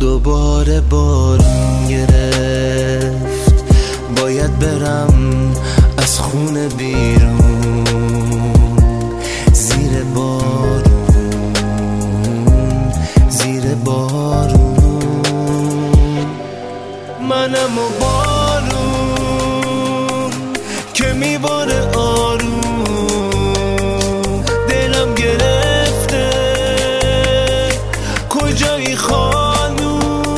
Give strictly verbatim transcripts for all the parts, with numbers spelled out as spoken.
دوباره بارون گرفت، باید برم از خونه بیرون زیر بارون، زیر بارون. منم و بارون که میباره آروم، دلم گرفته کجایی خانوم.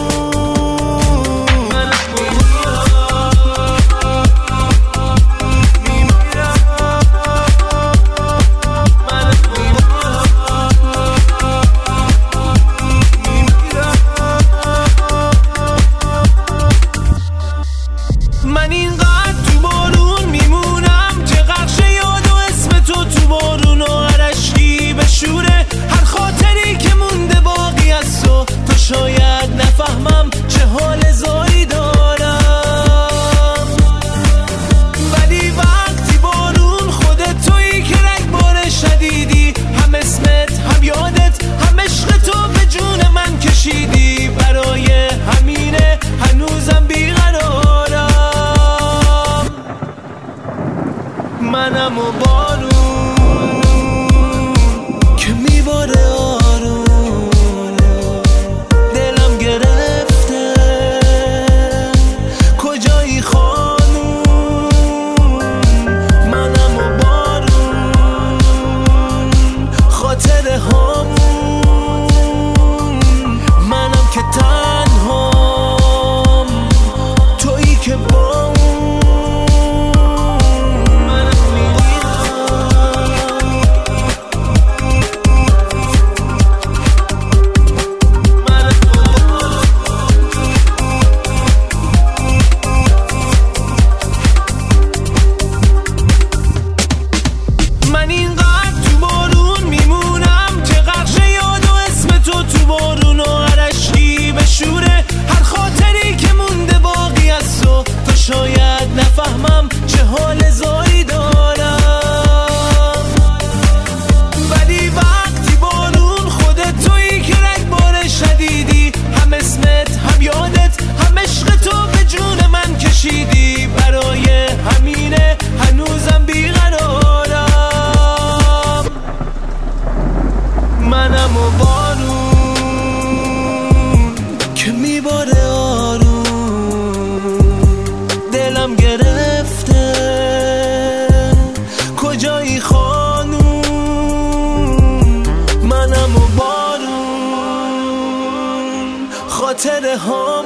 من اینقدر تو بارون میمونم که غرق یاد و اسم تو تو بارون و عرشکی بشوره هر خاطری که مونده باقی از تو. تا شاید نفهمم چه حال زایی دارم، ولی وقتی بارون خودت تویی که رگبار شدیدی، هم اسمت هم یادت هم عشق تو به جون من کشیدی. برای همینه هنوزم بیقرارم، منم و بارون که میباره آروم، دلم گرفته کجایی خانوم. منم و بارون خاطر هامون، منم که تنهام تویی که با شاید نفهمم چه حال زایی دارم، ولی وقتی بارون خودت تویی که رگبار شدیدی، هم اسمت هم یادت هم عشق تو به جون من کشیدی. برای همینه هنوزم بیقرارم، منم و بارون که میباره آروم، دلم گرفته کجایی خانوم. منم و بارون خاطر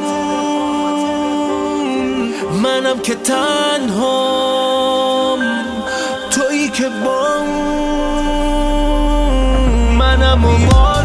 هامون، منم که تنهام تویی که با منم و بارون.